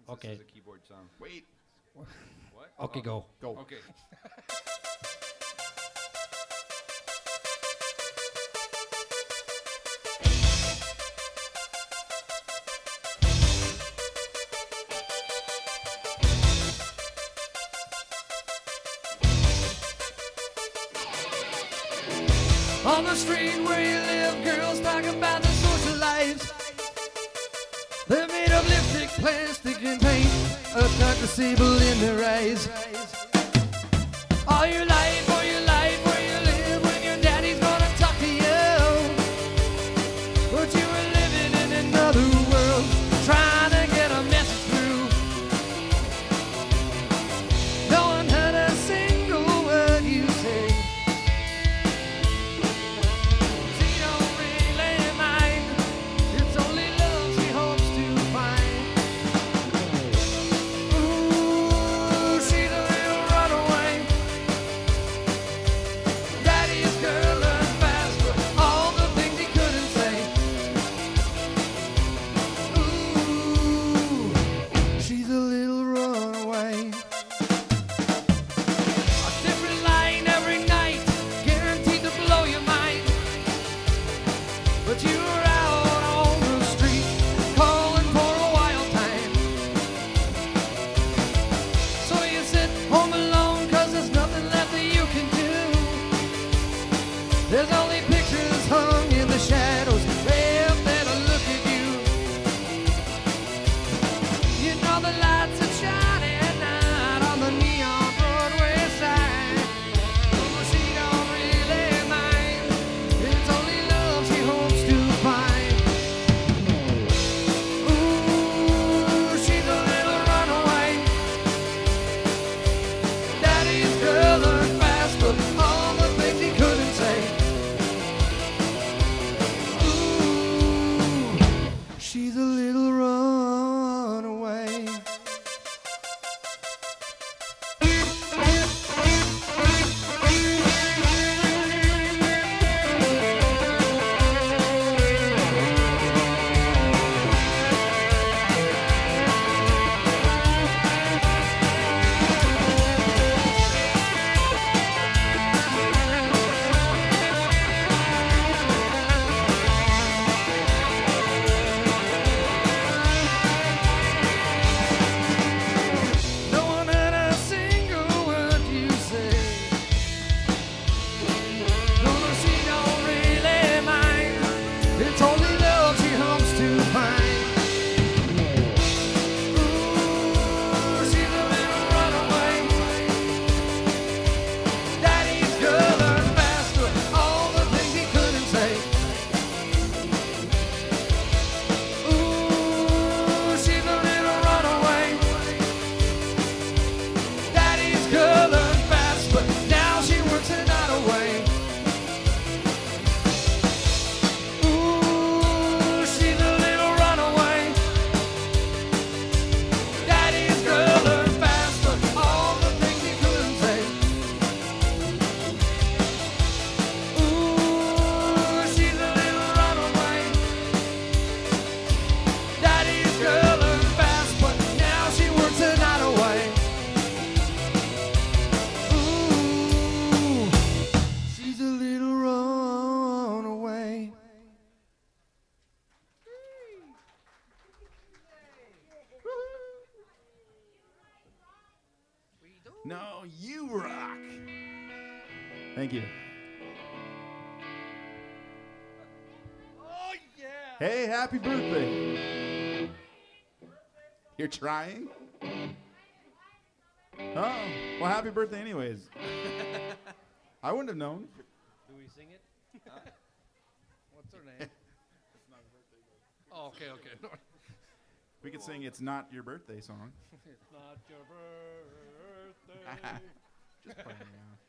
Okay. This is a keyboard song. Wait. What? Okay, go. Okay. On the street where you live, girls talk about the social lives. They're made of lipstick, plastic, and paint. A dark sable in their eyes. All your life, where you live, when your daddy's gonna talk to you. But you were living in another world, trying to get a message through. No one heard a single word you say. She don't really mind. It's only love she hopes to find. Ooh, she's a little runaway. Daddy's girl learned fast, but all the things he couldn't say. Ooh, she's a little runaway. A different line every night, guaranteed to blow your mind. But you were out on the street, calling for a wild time. So you sit home alone, 'cause there's nothing left that you can do. There's only pictures hung in the shadows, way up there to look at you. You know the lights are shining at night on the neon Broadway sign. Oh, she don't really mind. It's only love she hopes to find. Ooh, she's a little runaway. Daddy's girl learned fast, but all the things he couldn't say. Ooh, she's a little runaway. No one heard a single word you say. No, she don't really mind. It's only love she hopes to find. Ooh, she's a little runaway. Daddy's girl learned fast, but all the things he couldn't say. Ooh, she's a little runaway. Daddy's girl learned fast, but now she works a night away. Ooh, she's a little runaway. Daddy's girl learned fast, but all the things he couldn't say. Ooh, she's a little runaway. Daddy's girl learned fast, but now she works a night away. Ooh, she's a little runaway. No, you rock. Thank you. Oh yeah. Hey, happy birthday. You're trying? Oh, well, happy birthday anyways. I wouldn't have known. Do we sing it? What's her name? Oh, okay, okay. No, We could sing It's Not Your Birthday song. it's not your birthday. Just playing around.